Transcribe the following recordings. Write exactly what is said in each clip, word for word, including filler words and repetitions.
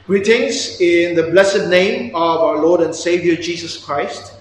Greetings in the blessed name of our Lord and Savior Jesus Christ.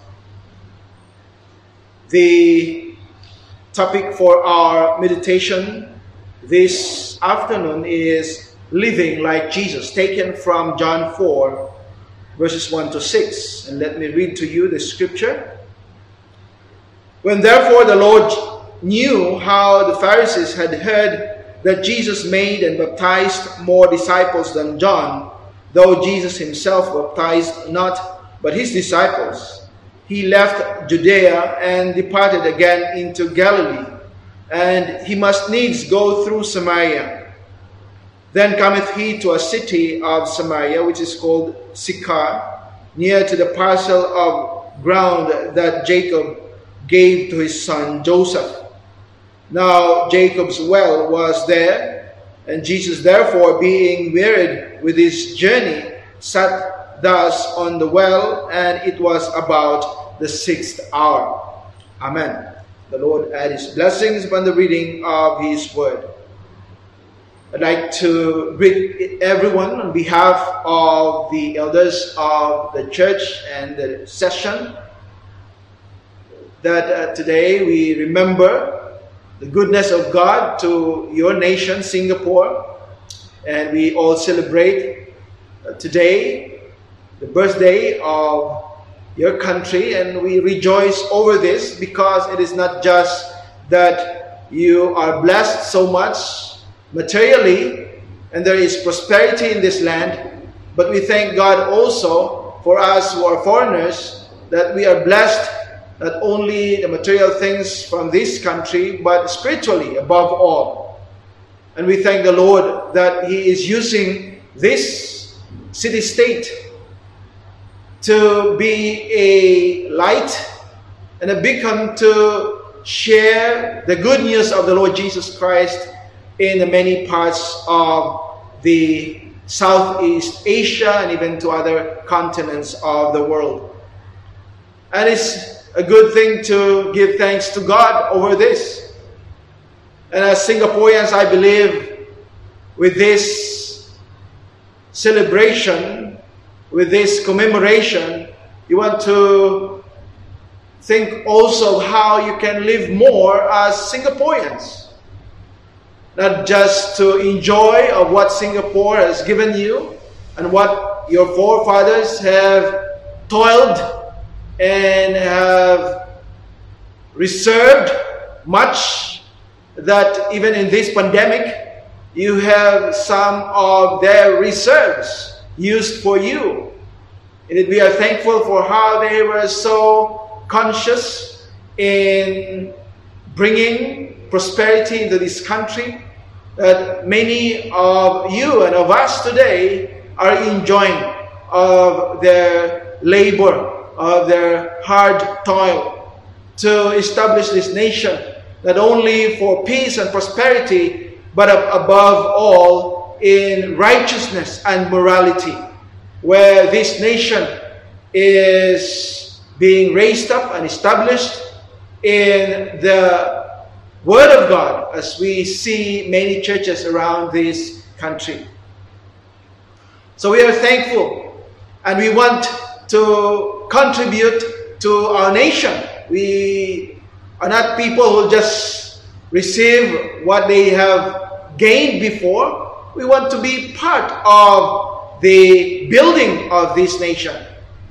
The topic for our meditation this afternoon is living like Jesus, taken from John four, verses one to six. And let me read to you the scripture. When therefore the Lord knew how the Pharisees had heard that Jesus made and baptized more disciples than John, though Jesus himself baptized not, but his disciples, he left Judea and departed again into Galilee, and he must needs go through Samaria. Then cometh he to a city of Samaria, which is called Sychar, near to the parcel of ground that Jacob gave to his son Joseph. Now Jacob's well was there, and Jesus therefore, being wearied with his journey, sat thus on the well, and it was about the sixth hour. Amen. The Lord add his blessings upon the reading of his word. I'd like to greet everyone on behalf of the elders of the church and the session, that uh, today we remember the goodness of God to your nation, Singapore, and we all celebrate uh, today the birthday of your country, and we rejoice over this because it is not just that you are blessed so much materially and there is prosperity in this land, but we thank God also for us who are foreigners that we are blessed not only the material things from this country, but spiritually above all. And we thank the Lord that He is using this city-state to be a light and a beacon to share the good news of the Lord Jesus Christ in the many parts of the Southeast Asia and even to other continents of the world. And it's a good thing to give thanks to God over this. And as Singaporeans, I believe with this celebration, with this commemoration, you want to think also how you can live more as Singaporeans. Not just to enjoy of what Singapore has given you and what your forefathers have toiled and have reserved much, that even in this pandemic, you have some of their reserves used for you. And we are thankful for how they were so conscious in bringing prosperity into this country, that many of you and of us today are enjoying of their labor, of their hard toil to establish this nation, not only for peace and prosperity, but above all in righteousness and morality, where this nation is being raised up and established in the Word of God, as we see many churches around this country. So we are thankful, and we want to contribute to our nation. We are not people who just receive what they have gained before. We want to be part of the building of this nation.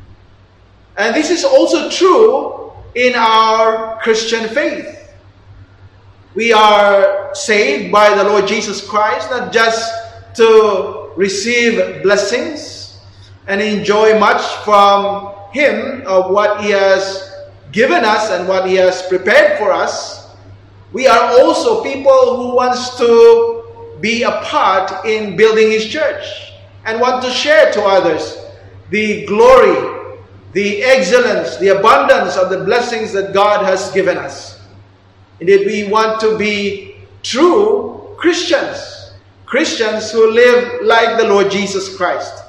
And this is also true in our Christian faith. We are saved by the Lord Jesus Christ, not just to receive blessings and enjoy much from Him of what He has given us and what He has prepared for us. We are also people who wants to be a part in building His church and want to share to others the glory, the excellence, the abundance of the blessings that God has given us. Indeed, we want to be true Christians, Christians who live like the Lord Jesus Christ.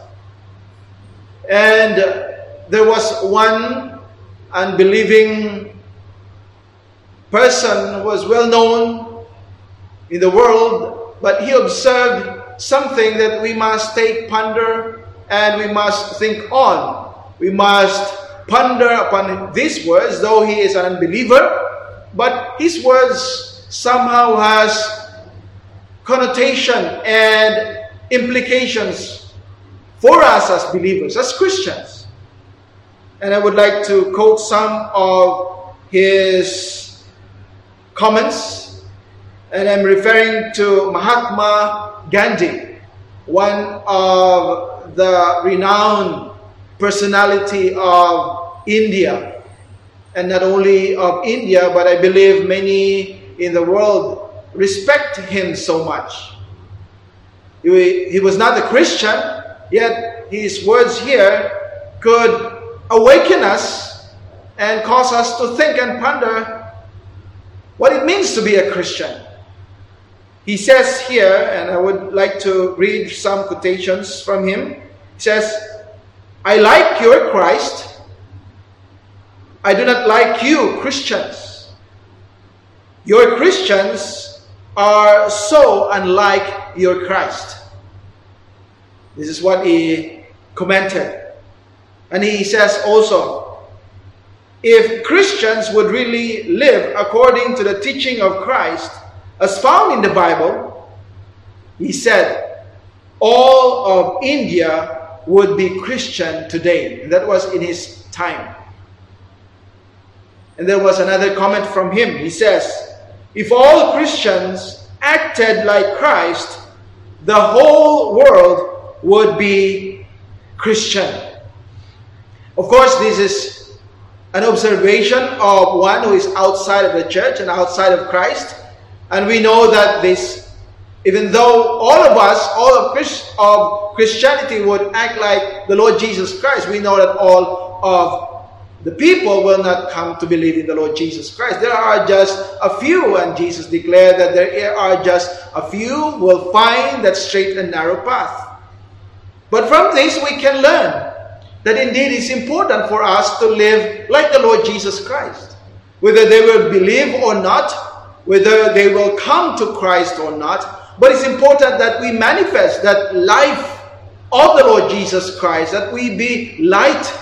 And there was one unbelieving person who was well known in the world, but he observed something that we must take ponder and we must think on. We must ponder upon these words, though he is an unbeliever, but his words somehow has connotation and implications for us as believers, as Christians. And I would like to quote some of his comments, and I'm referring to Mahatma Gandhi, one of the renowned personality of India, and not only of India, but I believe many in the world respect him so much. He, he was not a Christian, yet his words here could awaken us and cause us to think and ponder what it means to be a Christian. He says here, and I would like to read some quotations from him. He says, "I like your Christ. I do not like you, Christians. Your Christians are so unlike your Christ." This is what he commented. And he says also, if Christians would really live according to the teaching of Christ as found in the Bible, he said, all of India would be Christian today. And that was in his time. And there was another comment from him. He says, if all Christians acted like Christ, the whole world would be Christian. Of course, this is an observation of one who is outside of the church and outside of Christ. And we know that this, even though all of us, all of, Christ, of Christianity would act like the Lord Jesus Christ, we know that all of the people will not come to believe in the Lord Jesus Christ. There are just a few, and Jesus declared that there are just a few who will find that straight and narrow path. But from this we can learn that indeed it's important for us to live like the Lord Jesus Christ. Whether they will believe or not, whether they will come to Christ or not, but it's important that we manifest that life of the Lord Jesus Christ, that we be light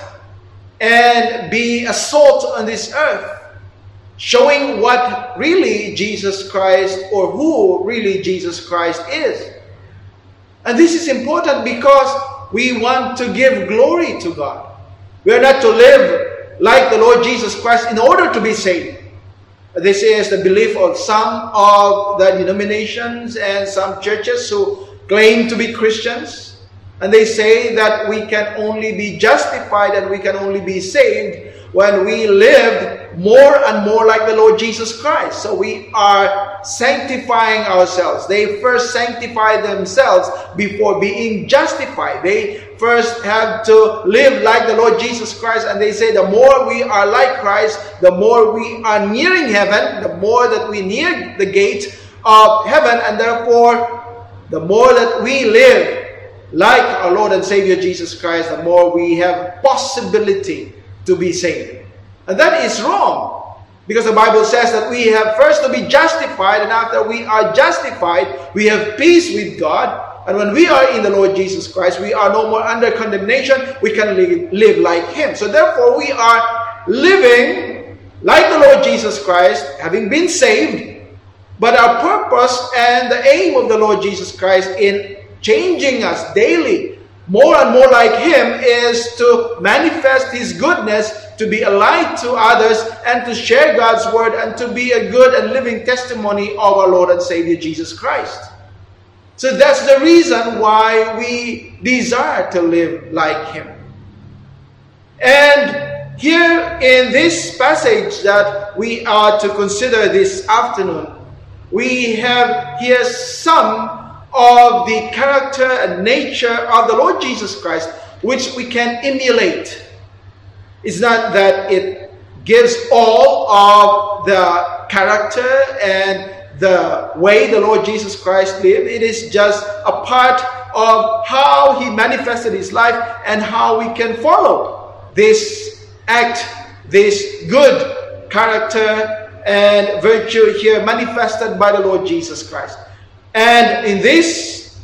and be a salt on this earth, showing what really Jesus Christ, or who really Jesus Christ is. And this is important because we want to give glory to God. We are not to live like the Lord Jesus Christ in order to be saved. This is the belief of some of the denominations and some churches who claim to be Christians. And they say that we can only be justified and we can only be saved when we live more and more like the Lord Jesus Christ. So we are sanctifying ourselves. They first sanctify themselves before being justified. They first have to live like the Lord Jesus Christ, and they say the more we are like Christ, the more we are nearing heaven, the more that we near the gate of heaven, and therefore the more that we live like our Lord and Savior Jesus Christ, the more we have possibility to be saved. And that is wrong, because the Bible says that we have first to be justified, and after we are justified, we have peace with God. And when we are in the Lord Jesus Christ, we are no more under condemnation. We can live, live like Him. So therefore, we are living like the Lord Jesus Christ, having been saved. But our purpose and the aim of the Lord Jesus Christ in changing us daily, more and more like Him, is to manifest His goodness, to be a light to others, and to share God's Word, and to be a good and living testimony of our Lord and Savior Jesus Christ. So that's the reason why we desire to live like Him. And here in this passage that we are to consider this afternoon, we have here some of the character and nature of the Lord Jesus Christ, which we can emulate. It's not that it gives all of the character and the way the Lord Jesus Christ lived. It is just a part of how He manifested His life and how we can follow this act, this good character and virtue here manifested by the Lord Jesus Christ. And in this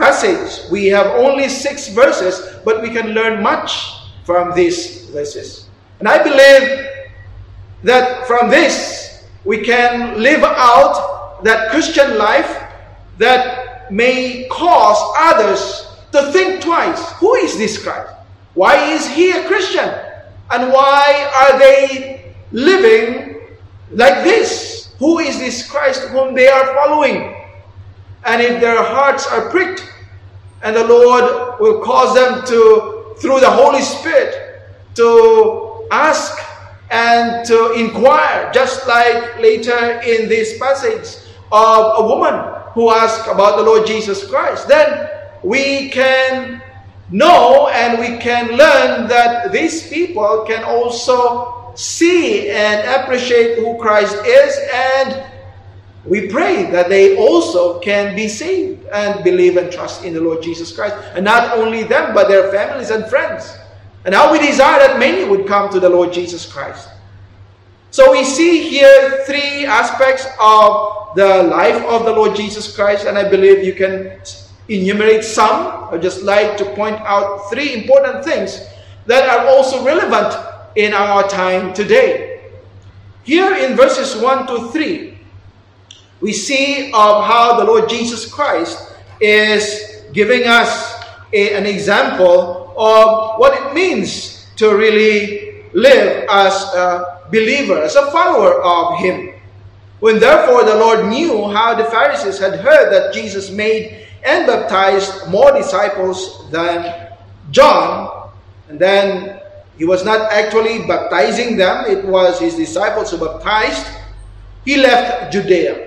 passage. We have only six verses, but we can learn much from these verses. And I believe that from this, we can live out that Christian life that may cause others to think twice. Who is this Christ? Why is he a Christian? And why are they living like this? Who is this Christ whom they are following? And if their hearts are pricked, and the Lord will cause them to, through the Holy Spirit, to ask and to inquire, just like later in this passage of a woman who asked about the Lord Jesus Christ, then we can know and we can learn that these people can also see and appreciate who Christ is, and we pray that they also can be saved and believe and trust in the Lord Jesus Christ. And not only them, but their families and friends. And how we desire that many would come to the Lord Jesus Christ. So we see here three aspects of the life of the Lord Jesus Christ, and I believe you can enumerate some. I'd just like to point out three important things that are also relevant in our time today. Here in verses one to three, we see of how the Lord Jesus Christ is giving us a, an example of what it means to really live as a believer, as a follower of Him. When therefore the Lord knew how the Pharisees had heard that Jesus made and baptized more disciples than John, and then He was not actually baptizing them, it was His disciples who baptized, He left Judea.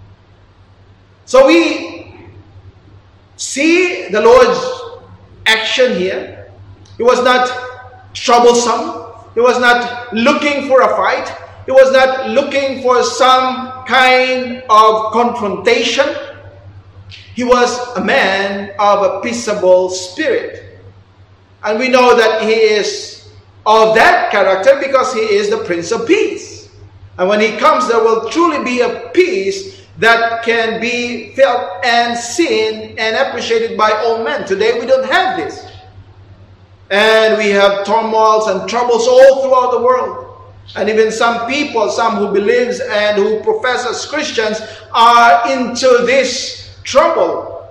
So we see the Lord's action here. He was not troublesome. He was not looking for a fight. He was not looking for some kind of confrontation. He was a man of a peaceable spirit. And we know that he is of that character because he is the Prince of Peace. And when he comes, there will truly be a peace that can be felt and seen and appreciated by all men. Today we don't have this. And we have turmoils and troubles all throughout the world. And even some people, some who believes and who profess as Christians, are into this trouble,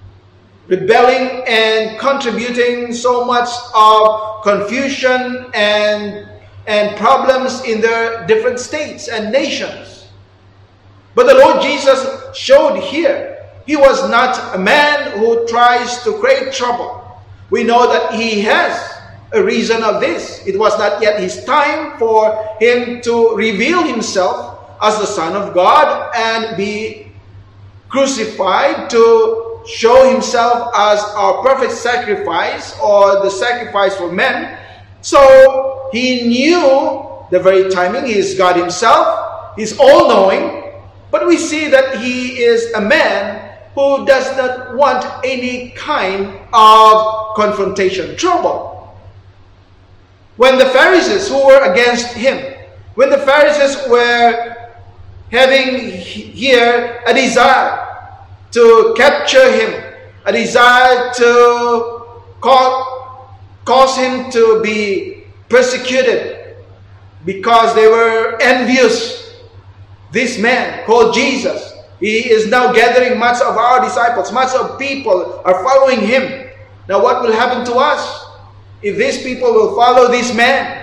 rebelling and contributing so much of confusion and, and problems in their different states and nations. But the Lord Jesus showed here, He was not a man who tries to create trouble. We know that He has a reason of this. It was not yet His time for Him to reveal Himself as the Son of God and be crucified to show Himself as our perfect sacrifice or the sacrifice for men. So He knew the very timing. He is God Himself. He's all-knowing. But we see that He is a man who does not want any kind of confrontation, trouble. When the Pharisees who were against Him, when the Pharisees were having here a desire to capture Him, a desire to cause, cause Him to be persecuted because they were envious. This man called Jesus, he is now gathering much of our disciples, much of people are following Him. Now what will happen to us if these people will follow this man?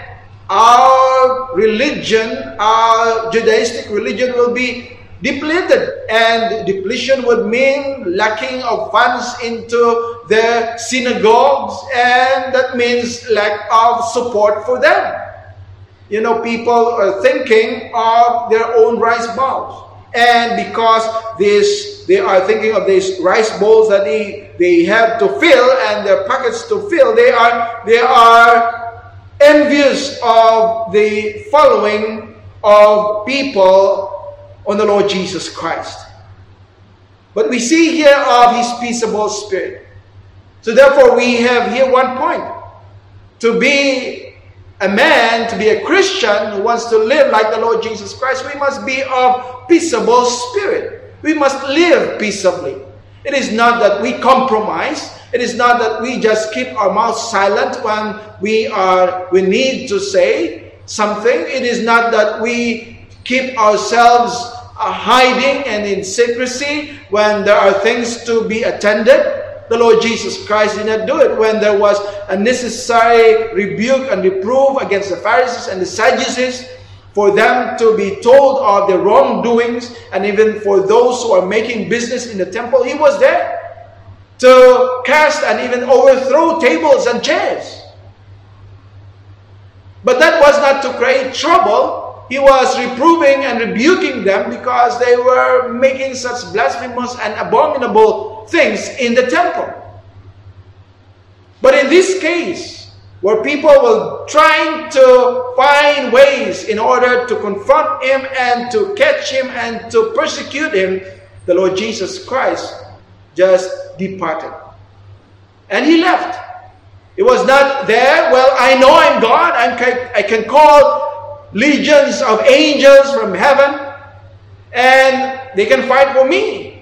Our religion, our Judaistic religion will be depleted, and depletion would mean lacking of funds into their synagogues, and that means lack of support for them. You know, people are thinking of their own rice bowls. And because this, they are thinking of these rice bowls that they, they have to fill and their pockets to fill, they are, they are envious of the following of people on the Lord Jesus Christ. But we see here of His peaceable spirit. So therefore we have here one point. To be a man, to be a Christian who wants to live like the Lord Jesus Christ, we must be of peaceable spirit. We must live peaceably. It is not that we compromise. It is not that we just keep our mouths silent when we are we need to say something. It is not that we keep ourselves uh, hiding and in secrecy when there are things to be attended. The Lord Jesus Christ did not do it. When there was a necessary rebuke and reproof against the Pharisees and the Sadducees, for them to be told of their wrongdoings, and even for those who are making business in the temple, He was there to cast and even overthrow tables and chairs. But that was not to create trouble. He was reproving and rebuking them because they were making such blasphemous and abominable things in the temple. But in this case, where people were trying to find ways in order to confront Him and to catch Him and to persecute Him, the Lord Jesus Christ just departed. And He left. It was not there, well, I know I'm God, I'm, I can call legions of angels from heaven, and they can fight for me.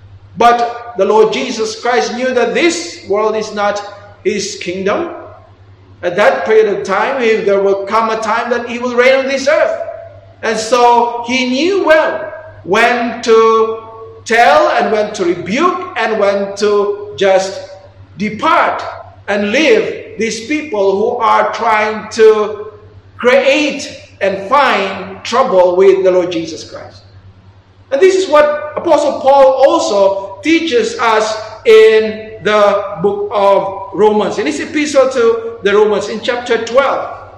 But the Lord Jesus Christ knew that this world is not His kingdom. At that period of time, there will come a time that He will reign on this earth. And so He knew well when to tell and when to rebuke and when to just depart and leave these people who are trying to create and find trouble with the Lord Jesus Christ. And this is what Apostle Paul also teaches us in the book of Romans. In his epistle to the Romans in chapter twelve,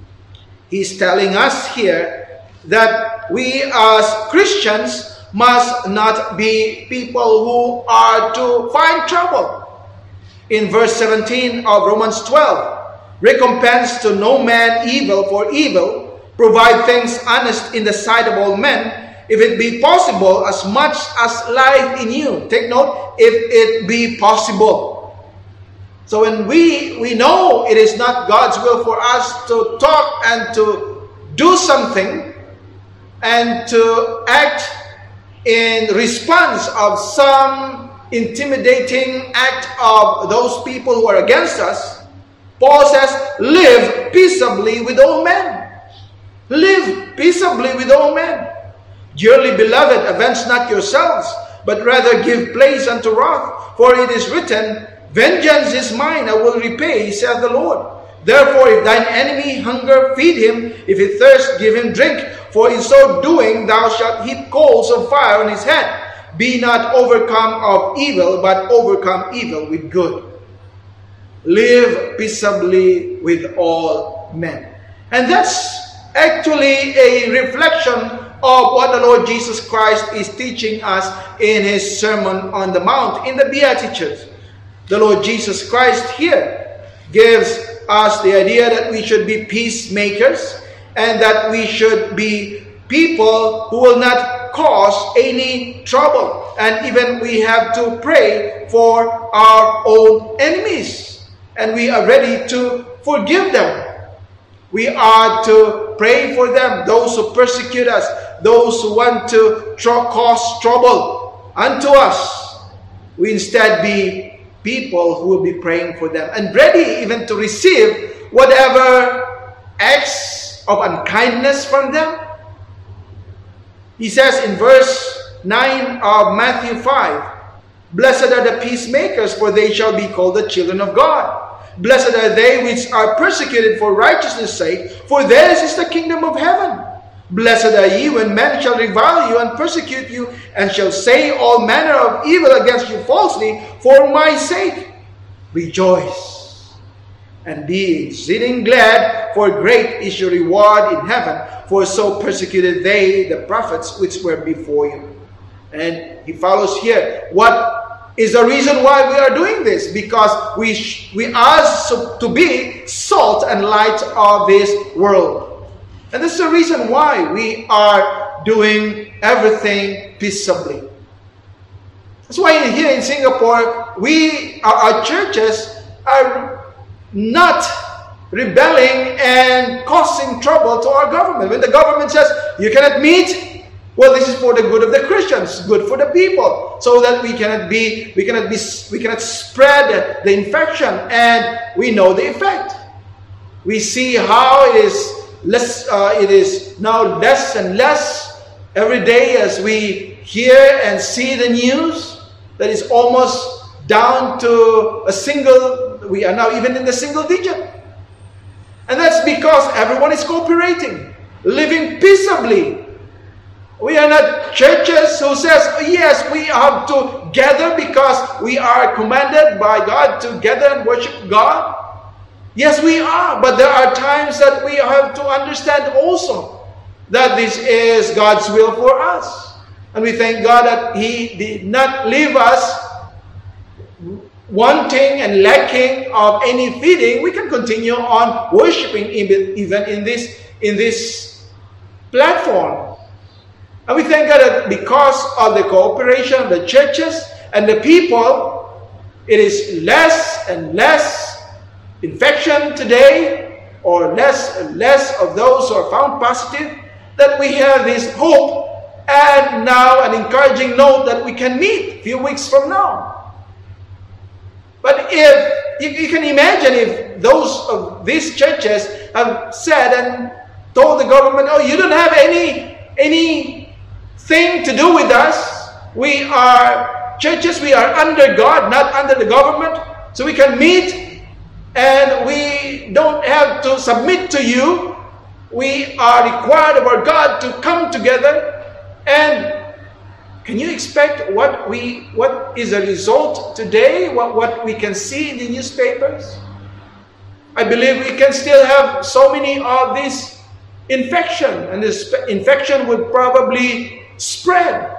he's telling us here that we as Christians must not be people who are to find trouble. In verse seventeen of Romans twelve, recompense to no man evil for evil, provide things honest in the sight of all men, if it be possible, as much as lieth in you. Take note, if it be possible. So when we, we know it is not God's will for us to talk and to do something and to act in response of some intimidating act of those people who are against us, Paul says, live peaceably with all men. Live peaceably with all men. Dearly beloved, avenge not yourselves, but rather give place unto wrath. For it is written, vengeance is mine, I will repay, saith the Lord. Therefore, if thine enemy hunger, feed him. If he thirst, give him drink. For in so doing thou shalt heap coals of fire on his head. Be not overcome of evil, but overcome evil with good. Live peaceably with all men. And that's actually a reflection of what the Lord Jesus Christ is teaching us in His Sermon on the Mount, in the Beatitudes. The Lord Jesus Christ here gives us the idea that we should be peacemakers and that we should be people who will not cause any trouble. And even we have to pray for our own enemies. And we are ready to forgive them. We are to pray for them, those who persecute us, those who want to tr- cause trouble unto us. We instead be people who will be praying for them and ready even to receive whatever acts of unkindness from them. He says in verse nine of Matthew five, blessed are the peacemakers, for they shall be called the children of God. Blessed are they which are persecuted for righteousness' sake, for theirs is the kingdom of heaven. Blessed are ye when men shall revile you and persecute you, and shall say all manner of evil against you falsely for my sake. Rejoice and be exceeding glad, for great is your reward in heaven, for so persecuted they the prophets which were before you. And he follows here, what is the reason why we are doing this? Because we sh- we are to be salt and light of this world. And this is the reason why we are doing everything peaceably. That's why here in Singapore, we our, our churches are not rebelling and causing trouble to our government. When the government says, you cannot meet, Well, this is for the good of the Christians, good for the people, so that we cannot be, we cannot be, we cannot spread the infection, and we know the effect. We see how it is less, uh, it is now less and less every day as we hear and see the news that is almost down to a single. We are now even in the single digit, and that's because everyone is cooperating, living peaceably. We are not churches who says, yes, we have to gather because we are commanded by God to gather and worship God. Yes, we are, but there are times that we have to understand also that this is God's will for us. And we thank God that He did not leave us wanting and lacking of any feeding. We can continue on worshiping even in this, in this platform. And we thank God that because of the cooperation of the churches and the people, it is less and less infection today, or less and less of those who are found positive, that we have this hope and now an encouraging note that we can meet a few weeks from now. But if you, you can imagine if those of these churches have said and told the government, oh, you don't have any any thing to do with us. We are churches, we are under God, not under the government. So we can meet and we don't have to submit to you. We are required of our God to come together. And can you expect what we what is the result today? What, what we can see in the newspapers? I believe we can still have so many of this infection, and this infection would probably spread.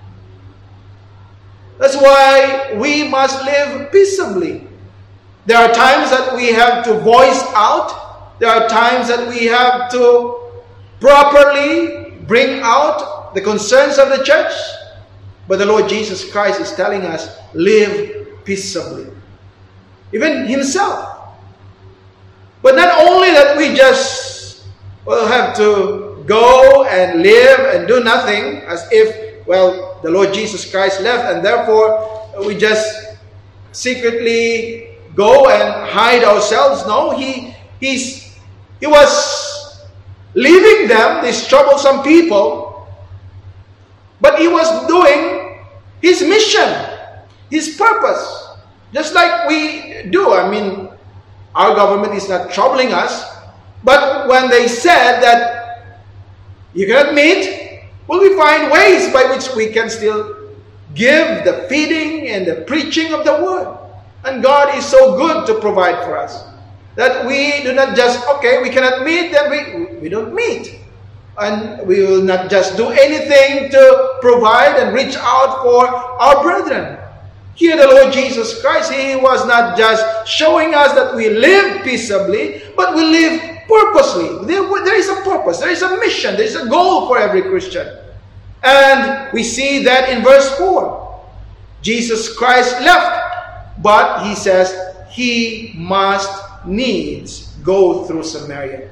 That's why we must live peaceably. There are times that we have to voice out. There are times that we have to properly bring out the concerns of the church. But the Lord Jesus Christ is telling us, live peaceably. Even Himself. But not only that we just will have to go and live and do nothing as if, well, the Lord Jesus Christ left and therefore we just secretly go and hide ourselves. No, he he's he was leaving them, these troublesome people, but He was doing His mission, His purpose, just like we do. I mean, our government is not troubling us, but when they said that you cannot meet, well, we find ways by which we can still give the feeding and the preaching of the word. And God is so good to provide for us that we do not just, okay, we cannot meet, then we, we don't meet. And we will not just do anything to provide and reach out for our brethren. Here the Lord Jesus Christ, He was not just showing us that we live peaceably, but we live purposely. There, there is a purpose, there is a mission, there is a goal for every Christian. And we see that in verse four. Jesus Christ left, but He says He must needs go through Samaria.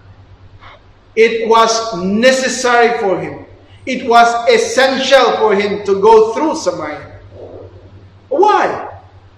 It was necessary for Him. It was essential for Him to go through Samaria. Why?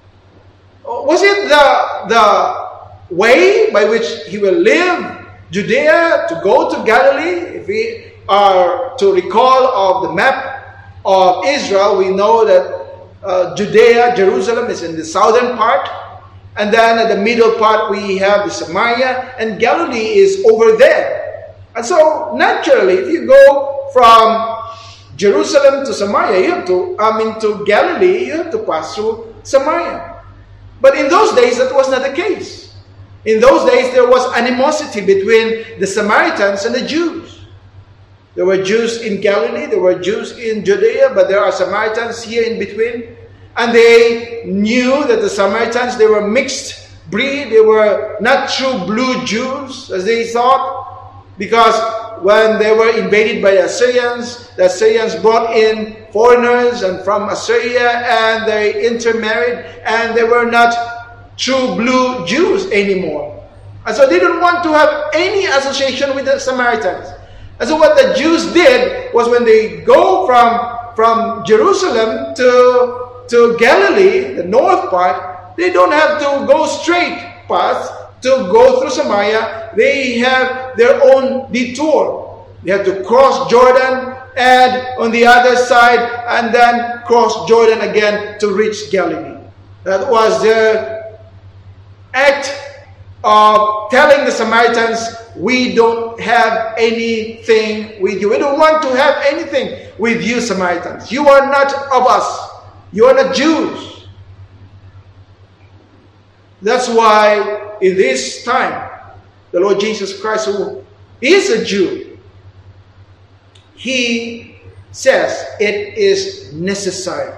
Was it the, the way by which He will live, Judea, to go to Galilee? If we are to recall of the map of Israel, we know that uh, Judea, Jerusalem is in the southern part, and then at the middle part we have the Samaria, and Galilee is over there. And so naturally, if you go from Jerusalem to Samaria, you have to, I mean to Galilee, you have to pass through Samaria. But in those days, that was not the case. In those days, there was animosity between the Samaritans and the Jews. There were Jews in Galilee, there were Jews in Judea, but there are Samaritans here in between. And they knew that the Samaritans, they were mixed breed. They were not true blue Jews, as they thought, because when they were invaded by the Assyrians, the Assyrians brought in foreigners and from Assyria, and they intermarried, and they were not true blue Jews anymore. And so they didn't want to have any association with the Samaritans. And so what the Jews did was when they go from, from Jerusalem to, to Galilee, the north part, they don't have to go straight path to go through Samaria. They have their own detour. They have to cross Jordan and on the other side and then cross Jordan again to reach Galilee. That was their act of telling the Samaritans, we don't have anything with you. We don't want to have anything with you, Samaritans. You are not of us. You are not Jews. That's why in this time, the Lord Jesus Christ, who is a Jew, He says it is necessary.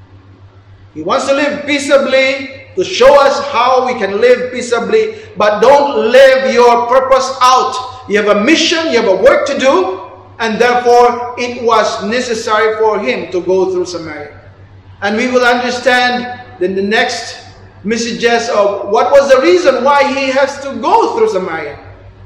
He wants to live peaceably, to show us how we can live peaceably, but don't live your purpose out. You have a mission, you have a work to do, and therefore it was necessary for Him to go through Samaria. And we will understand in the next messages of what was the reason why He has to go through Samaria.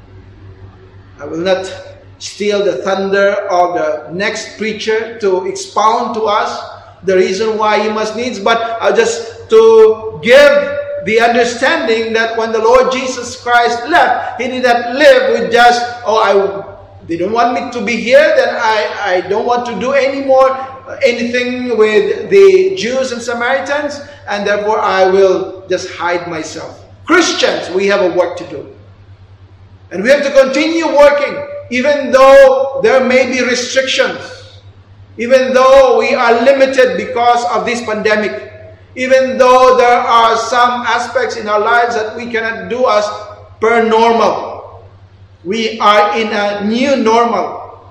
I will not steal the thunder of the next preacher to expound to us the reason why He must needs, but I'll just to give the understanding that when the Lord Jesus Christ left, He did not live with just, oh, I they don't want me to be here, then I, I don't want to do any more anything with the Jews and Samaritans, and therefore I will just hide myself. Christians, we have a work to do. And we have to continue working, even though there may be restrictions, even though we are limited because of this pandemic, even though there are some aspects in our lives that we cannot do as per normal. We are in a new normal.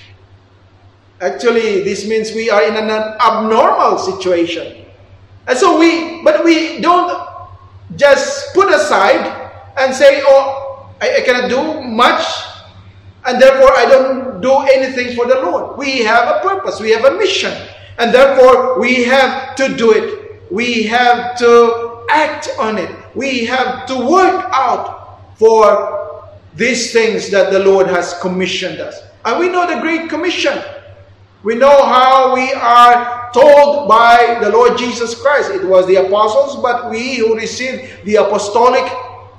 Actually, this means we are in an abnormal situation. And so we, but we don't just put aside and say, oh, I, I cannot do much, and therefore I don't do anything for the Lord. We have a purpose, we have a mission, and therefore we have to do it. We have to act on it. We have to work out for these things that the Lord has commissioned us. And we know the Great Commission. We know how we are told by the Lord Jesus Christ. It was the apostles, but we who received the apostolic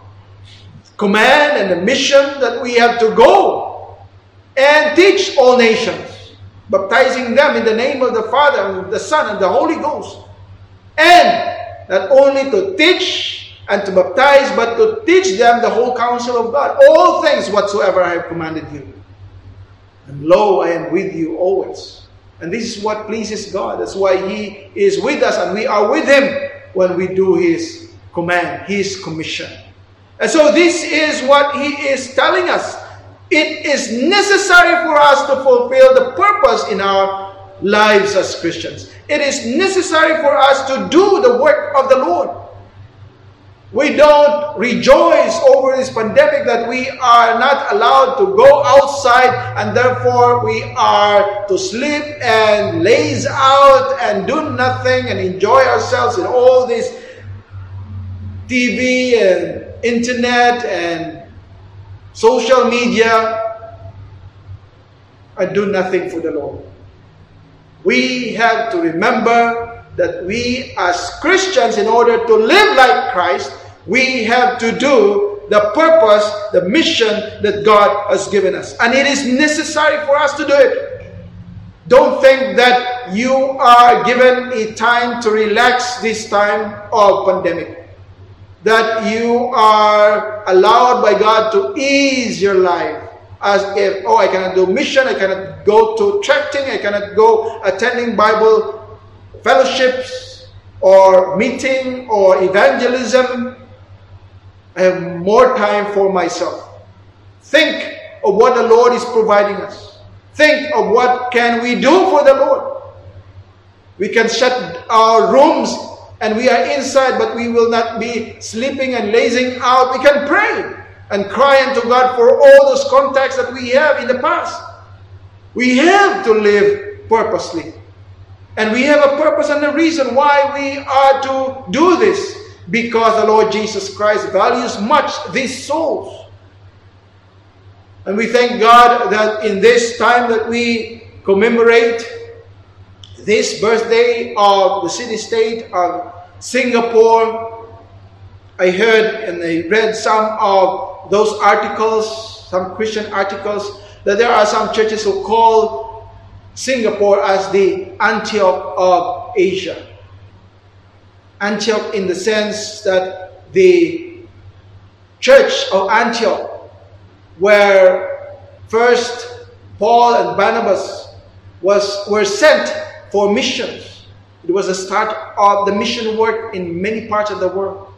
command and the mission that we have to go and teach all nations, baptizing them in the name of the Father, and the Son, and the Holy Ghost. And not only to teach and to baptize, but to teach them the whole counsel of God, all things whatsoever I have commanded you. And lo, I am with you always. And this is what pleases God. That's why He is with us, and we are with Him when we do His command, His commission. And so this is what He is telling us. It is necessary for us to fulfill the purpose in our lives as Christians. It is necessary for us to do the work of the Lord. We don't rejoice over this pandemic that we are not allowed to go outside, and therefore we are to sleep and laze out and do nothing and enjoy ourselves in all this T V and internet and social media and do nothing for the Lord. We have to remember that we as Christians, in order to live like Christ, we have to do the purpose, the mission that God has given us. And it is necessary for us to do it. Don't think that you are given a time to relax this time of pandemic. That you are allowed by God to ease your life. As if, oh, I cannot do mission, I cannot go to trekking, I cannot go attending Bible fellowships or meeting or evangelism. I have more time for myself. Think of what the Lord is providing us. Think of what can we do for the Lord. We can shut our rooms and we are inside, but we will not be sleeping and lazing out. We can pray and cry unto God for all those contacts that we have in the past. We have to live purposely. And we have a purpose and a reason why we are to do this. Because the Lord Jesus Christ values much these souls. And we thank God that in this time that we commemorate this birthday of the city-state of Singapore, I heard and I read some of those articles, some Christian articles, that there are some churches who call Singapore as the Antioch of Asia. Antioch in the sense that the church of Antioch, where first Paul and Barnabas was, were sent for missions. It was the start of the mission work in many parts of the world.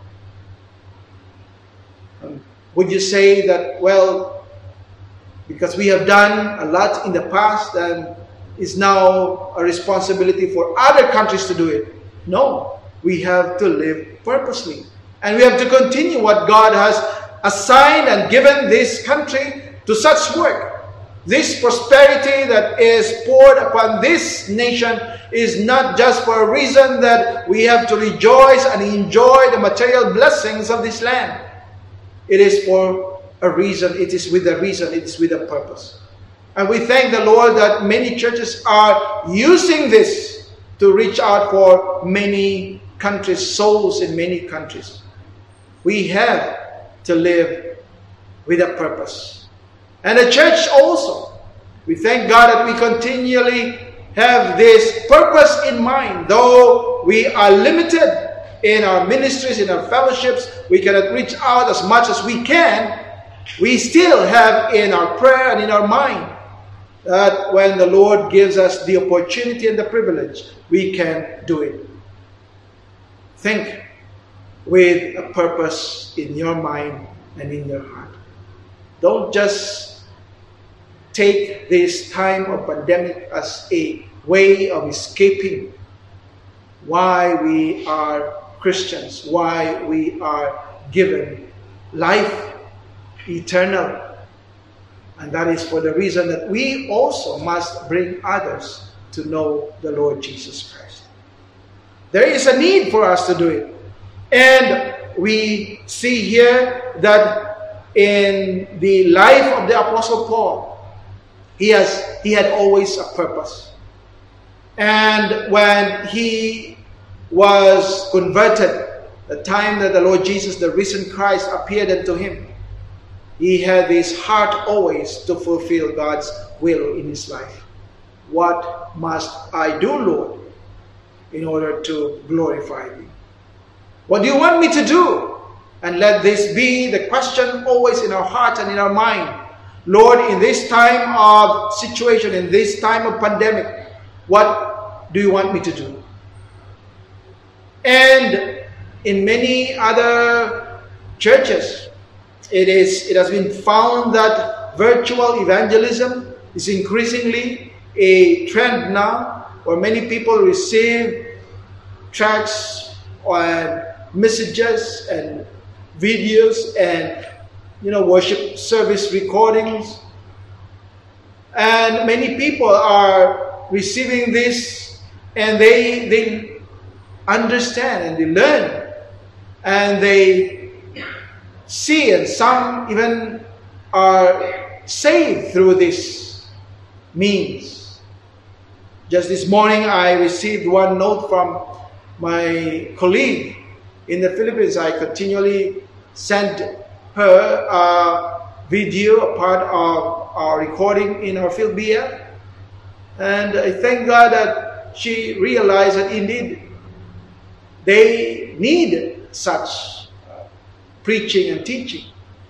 Um, would you say that, well, because we have done a lot in the past and it's now a responsibility for other countries to do it? No, we have to live purposely. And we have to continue what God has assigned and given this country to such work. This prosperity that is poured upon this nation is not just for a reason that we have to rejoice and enjoy the material blessings of this land. It is for a reason. It is with a reason. It is with a purpose. And we thank the Lord that many churches are using this to reach out for many countries, souls in many countries. We have to live with a purpose. And the church also. We thank God that we continually have this purpose in mind. Though we are limited in our ministries, in our fellowships, we cannot reach out as much as we can, we still have in our prayer and in our mind that when the Lord gives us the opportunity and the privilege, we can do it. Think with a purpose in your mind and in your heart. Don't just take this time of pandemic as a way of escaping why we are Christians, why we are given life eternal. And that is for the reason that we also must bring others to know the Lord Jesus Christ. There is a need for us to do it. And we see here that in the life of the Apostle Paul, he has he had always a purpose. And when he was converted, the time that the Lord Jesus, the risen Christ, appeared unto him, he had his heart always to fulfill God's will in his life. What must I do, Lord, in order to glorify thee? What do you want me to do? And let this be the question always in our heart and in our mind. Lord, in this time of situation, in this time of pandemic, what do you want me to do? And in many other churches, it is it has been found that virtual evangelism is increasingly a trend now, where many people receive tracts and messages and videos and you know worship service recordings, and many people are receiving this and they they understand and they learn and they see, and some even are saved through this means. Just this morning I received one note from my colleague in the Philippines. I continually send her a video, a part of our recording in our field B F. And I thank God that she realized that indeed they need such uh, preaching and teaching.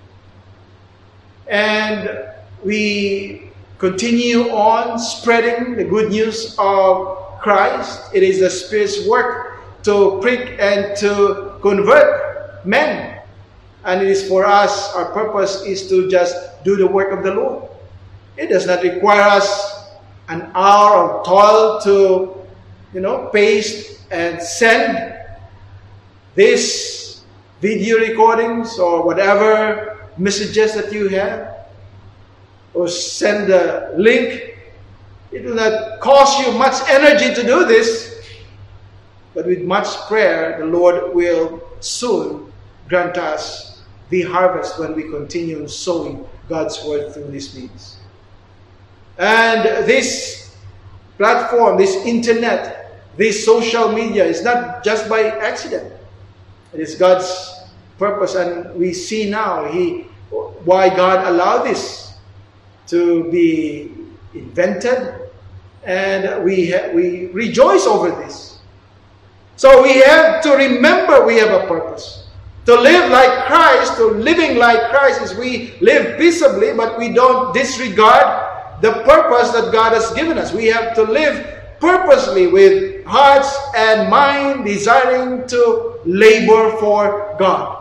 And we continue on spreading the good news of Christ. It is the Spirit's work to prick and to convert men. And it is for us, our purpose is to just do the work of the Lord. It does not require us an hour of toil to, you know, paste and send these video recordings or whatever messages that you have, or send a link. It will not cost you much energy to do this, but with much prayer, the Lord will soon grant us the harvest when we continue sowing God's word through this means. And this platform, this internet, this social media is not just by accident. It is God's purpose, and we see now he, why God allowed this to be invented, and we ha- we rejoice over this. So we have to remember we have a purpose. To live like Christ, to living like Christ is we live peaceably, but we don't disregard the purpose that God has given us. We have to live purposely with hearts and mind desiring to labor for God.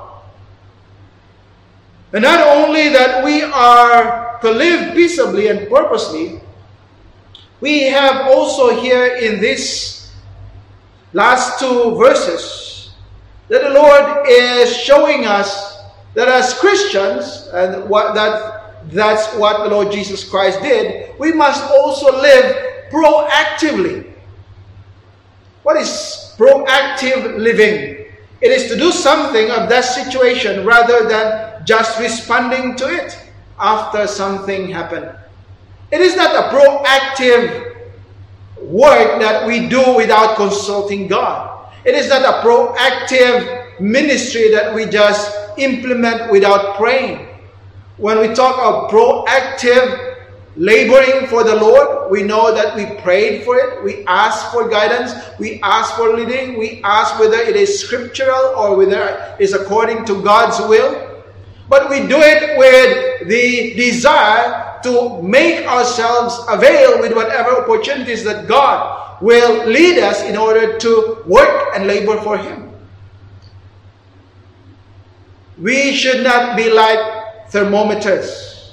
And not only that we are to live peaceably and purposely, we have also here in this last two verses that the Lord is showing us that as Christians, and what that that's what the Lord Jesus Christ did, we must also live proactively. What is proactive living? It is to do something of that situation rather than just responding to it after something happened. It is not a proactive work that we do without consulting God. It is not a proactive ministry that we just implement without praying. When we talk of proactive laboring for the Lord, we know that we prayed for it, we asked for guidance, we asked for leading, we asked whether it is scriptural or whether it is according to God's will. But we do it with the desire to make ourselves avail with whatever opportunities that God will lead us in order to work and labor for Him. We should not be like thermometers.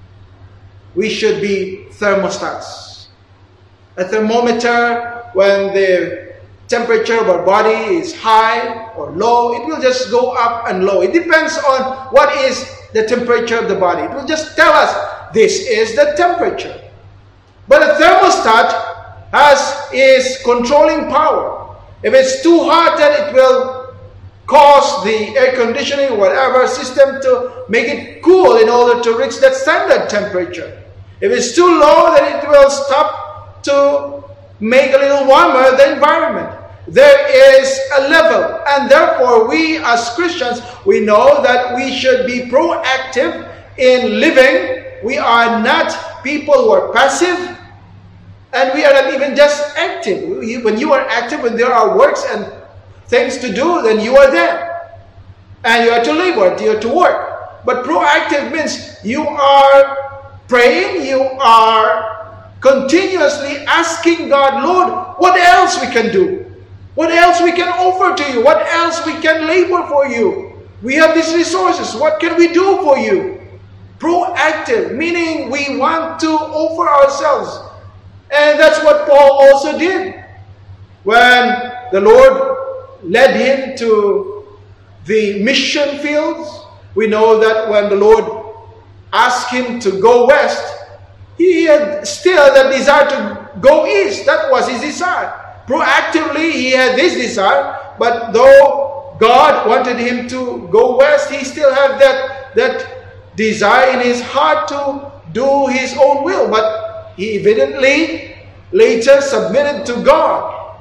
We should be thermostats. A thermometer, when the temperature of our body is high or low, it will just go up and low. It depends on what is the temperature of the body. It will just tell us this is the temperature. But a thermostat has is controlling power. If it's too hot, then it will cause the air conditioning or whatever system to make it cool in order to reach that standard temperature. If it's too low, then it will stop to make a little warmer the environment. There is a level, and therefore we as Christians, we know that we should be proactive in living. We are not people who are passive, and we are not even just active. When you are active, when there are works and things to do, then you are there. And you are to labor, you are to work. But proactive means you are praying, you are continuously asking God, Lord, what else we can do? What else we can offer to you? What else we can labor for you? We have these resources. What can we do for you? Proactive, meaning we want to offer ourselves. And that's what Paul also did. When the Lord led him to the mission fields, we know that when the Lord asked him to go west, he had still the desire to go east. That was his desire. Proactively, he had this desire, but though God wanted him to go west, he still had that, that desire in his heart to do his own will. But he evidently later submitted to God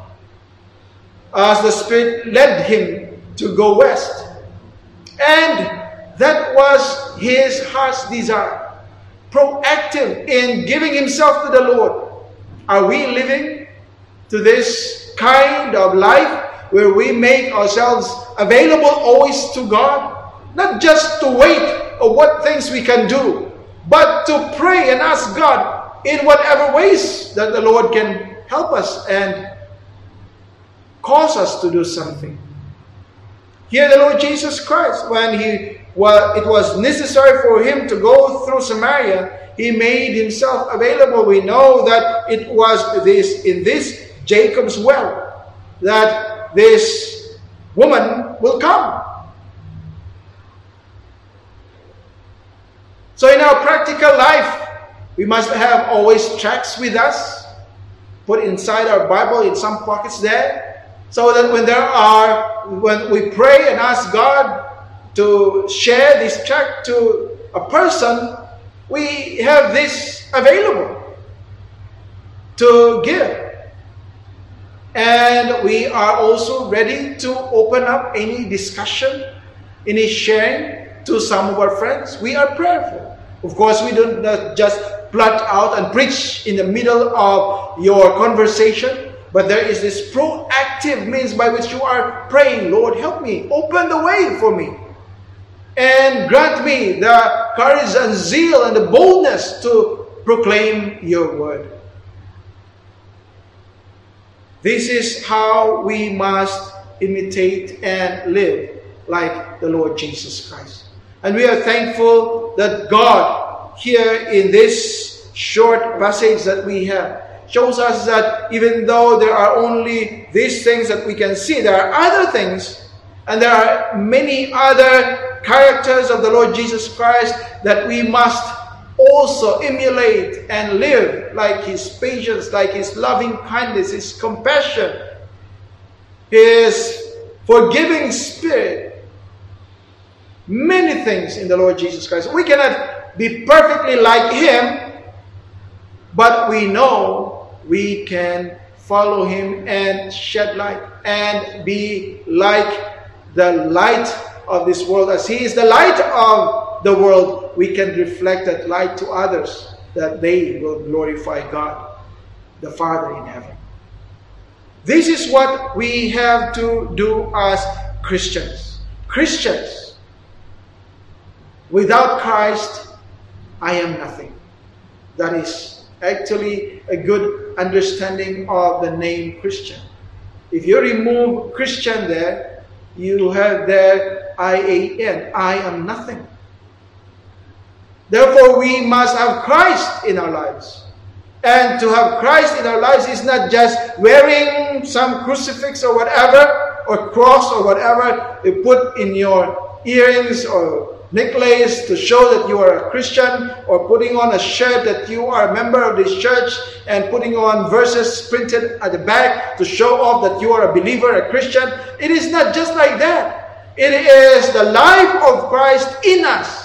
as the Spirit led him to go west. And that was his heart's desire. Proactive in giving himself to the Lord. Are we living to this kind of life where we make ourselves available always to God? Not just to wait on what things we can do, but to pray and ask God in whatever ways that the Lord can help us and cause us to do something. Here the Lord Jesus Christ, when he well, it was necessary for him to go through Samaria, he made himself available. We know that it was this in this Jacob's well that this woman will come. So in our practical life, we must have always tracts with us, put inside our Bible in some pockets there, so that when there are, when we pray and ask God to share this tract to a person, we have this available to give. And we are also ready to open up any discussion, any sharing to some of our friends. We are prayerful. Of course, we don't just blurt out and preach in the middle of your conversation, but there is this proactive means by which you are praying, Lord, help me, open the way for me, and grant me the courage and zeal and the boldness to proclaim your word. This is how we must imitate and live like the Lord Jesus Christ. And we are thankful that God, here in this short passage that we have, shows us that even though there are only these things that we can see, there are other things, and there are many other characters of the Lord Jesus Christ that we must also emulate and live, like His patience, like His loving kindness, His compassion, His forgiving spirit. Many things in the Lord Jesus Christ. We cannot be perfectly like Him, but we know we can follow Him and shed light and be like the light of this world. As He is the light of the world, we can reflect that light to others, that they will glorify God, the Father in heaven. This is what we have to do as Christians. Christians. Without Christ, I am nothing. That is actually a good understanding of the name Christian. If you remove Christian there, you have there I A N. I am nothing. Therefore, we must have Christ in our lives. And to have Christ in our lives is not just wearing some crucifix or whatever, or cross or whatever you put in your earrings or necklace to show that you are a Christian, or putting on a shirt that you are a member of this church, and putting on verses printed at the back to show off that you are a believer, a Christian. It is not just like that. It is the life of Christ in us.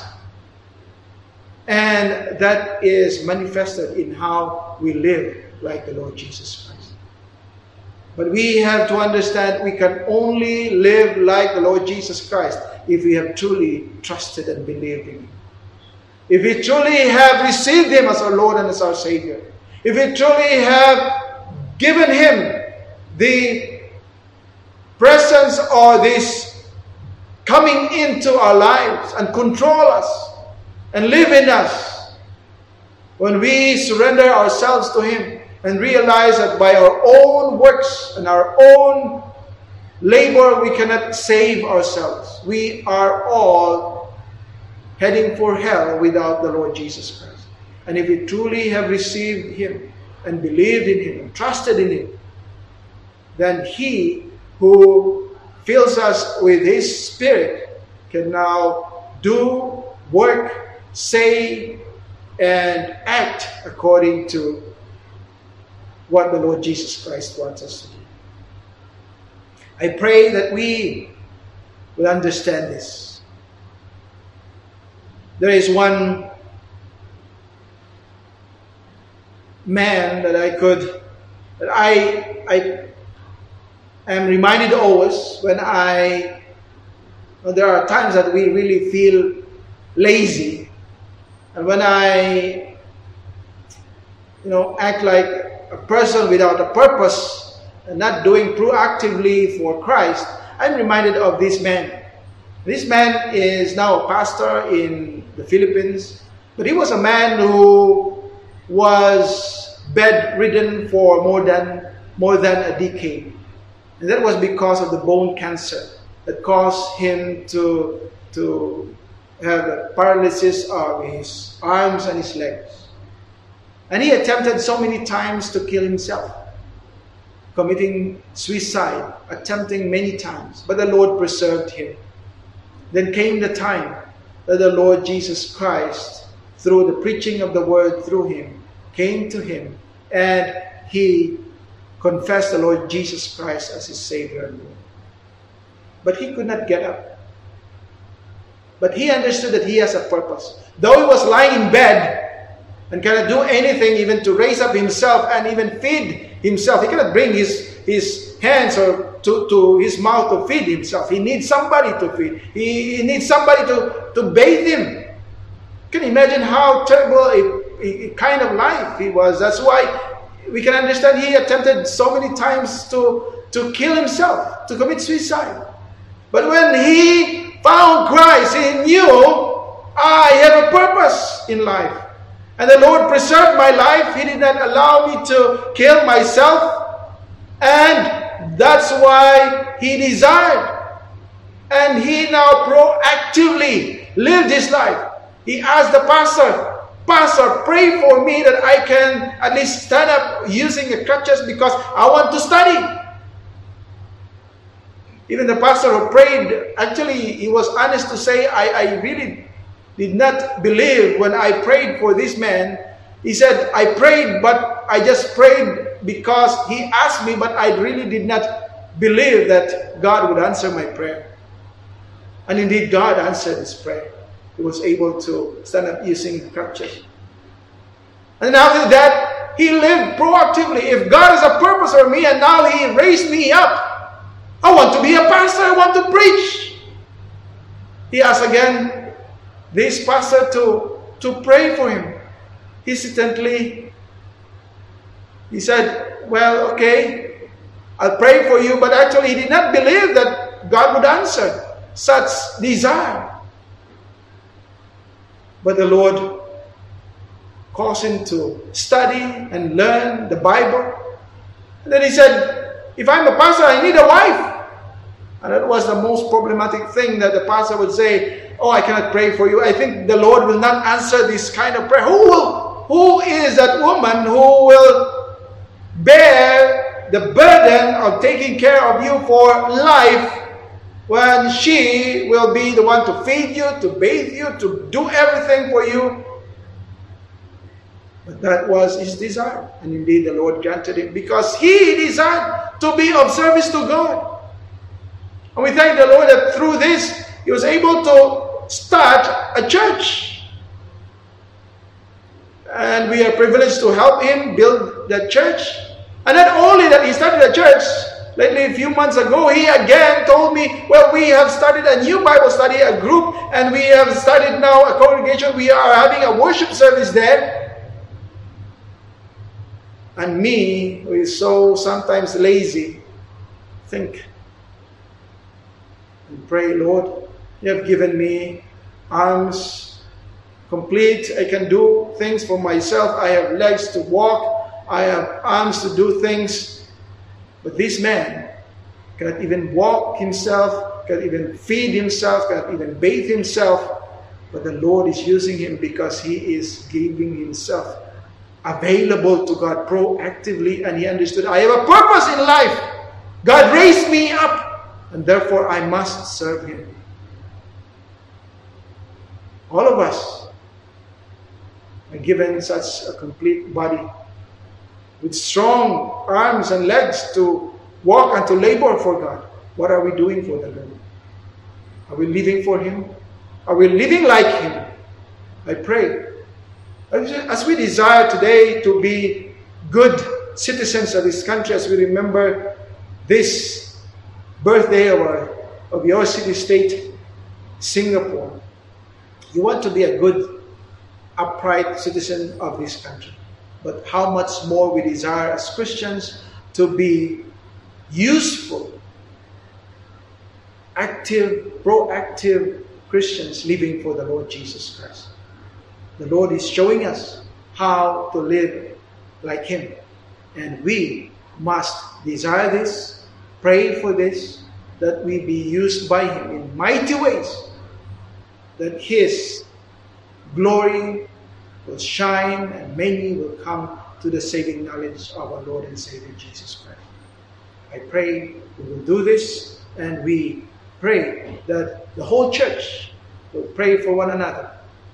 And that is manifested in how we live like the Lord Jesus Christ. But we have to understand we can only live like the Lord Jesus Christ if we have truly trusted and believed in Him. If we truly have received Him as our Lord and as our Savior. If we truly have given Him the presence or this coming into our lives and control us and live in us. When we surrender ourselves to Him and realize that by our own works and our own labor we cannot save ourselves. We are all heading for hell without the Lord Jesus Christ. And if we truly have received Him and believed in Him and trusted in Him, then He who fills us with His Spirit can now do, work, say, and act according to what the Lord Jesus Christ wants us to do. I pray that we will understand this. There is one man that I could, that I, I am reminded always when I, when there are times that we really feel lazy. And when I, you know, act like a person without a purpose and not doing proactively for Christ, I'm reminded of this man. This man is now a pastor in the Philippines, but he was a man who was bedridden for more than more than a decade, and that was because of the bone cancer that caused him to to. have the paralysis of his arms and his legs. And he attempted so many times to kill himself, committing suicide, attempting many times, but the Lord preserved him. Then came the time that the Lord Jesus Christ, through the preaching of the word through him, came to him, and he confessed the Lord Jesus Christ as his Savior and Lord. But he could not get up. But he understood that he has a purpose. Though he was lying in bed and cannot do anything even to raise up himself and even feed himself. He cannot bring his, his hands or to, to his mouth to feed himself. He needs somebody to feed. He, he needs somebody to, to bathe him. You can imagine how terrible a, a, a kind of life he was. That's why we can understand he attempted so many times to, to kill himself, to commit suicide. But when he found Christ, he knew, I have a purpose in life. And the Lord preserved my life. He did not allow me to kill myself. And that's why he desired. And he now proactively lived his life. He asked the pastor, Pastor, pray for me that I can at least stand up using the crutches because I want to study. Even the pastor who prayed, actually, he was honest to say, I, I really did not believe when I prayed for this man. He said, I prayed, but I just prayed because he asked me, but I really did not believe that God would answer my prayer. And indeed, God answered his prayer. He was able to stand up using crutches. And after that, he lived proactively. If God has a purpose for me and now he raised me up, I want to be a pastor. I want to preach. He asked again this pastor to, to pray for him. Hesitantly, he said, well, okay, I'll pray for you. But actually, he did not believe that God would answer such desire. But the Lord caused him to study and learn the Bible. And then he said, if I'm a pastor, I need a wife. And that was the most problematic thing that the pastor would say, oh, I cannot pray for you. I think the Lord will not answer this kind of prayer. Who will, who is that woman who will bear the burden of taking care of you for life when she will be the one to feed you, to bathe you, to do everything for you? But that was his desire. And indeed the Lord granted him because he desired to be of service to God. And we thank the Lord that through this, he was able to start a church. And we are privileged to help him build that church. And not only that he started a church, lately a few months ago, he again told me, well, we have started a new Bible study, a group, and we have started now a congregation. We are having a worship service there. And me, who is so sometimes lazy, think and pray, Lord, you have given me arms complete. I can do things for myself. I have legs to walk. I have arms to do things. But this man cannot even walk himself, cannot even feed himself, cannot even bathe himself. But the Lord is using him because he is giving himself available to God proactively. And he understood, I have a purpose in life. God raised me up. And therefore, I must serve him. All of us are given such a complete body with strong arms and legs to walk and to labor for God. What are we doing for the Lord? Are we living for him? Are we living like him? I pray. As we desire today to be good citizens of this country, as we remember this birthday of, our, of your city-state, Singapore. You want to be a good, upright citizen of this country. But how much more we desire as Christians to be useful, active, proactive Christians living for the Lord Jesus Christ. The Lord is showing us how to live like him. And we must desire this, pray for this, that we be used by him in mighty ways, that his glory will shine and many will come to the saving knowledge of our Lord and Savior Jesus Christ. I pray we will do this, and we pray that the whole church will pray for one another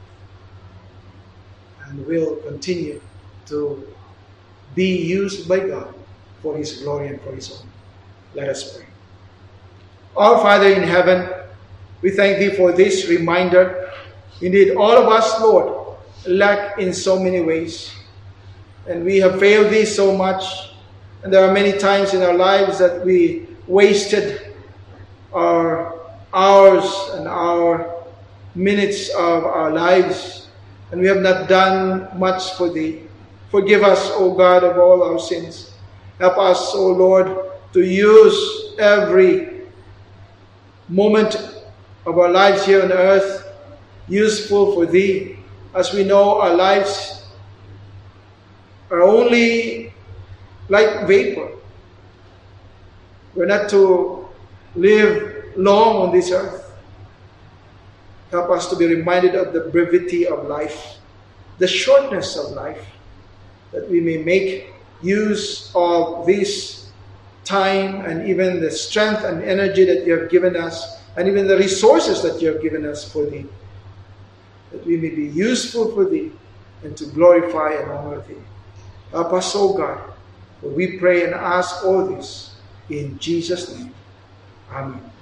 and will continue to be used by God for his glory and for his honor. Let us pray. Our Father in heaven, We thank Thee for this reminder. Indeed, all of us, Lord, lack in so many ways. And we have failed Thee so much. And there are many times in our lives that we wasted our hours and our minutes of our lives. And we have not done much for Thee. Forgive us, O God, of all our sins. Help us, O Lord, to use every moment of our lives here on earth useful for Thee, as we know our lives are only like vapor. We're not to live long on this earth. Help us to be reminded of the brevity of life, the shortness of life, that we may make use of this time and even the strength and energy that You have given us, and even the resources that You have given us for Thee, that we may be useful for Thee and to glorify and honor Thee. Help us, O God, for we pray and ask all this in Jesus' name. Amen.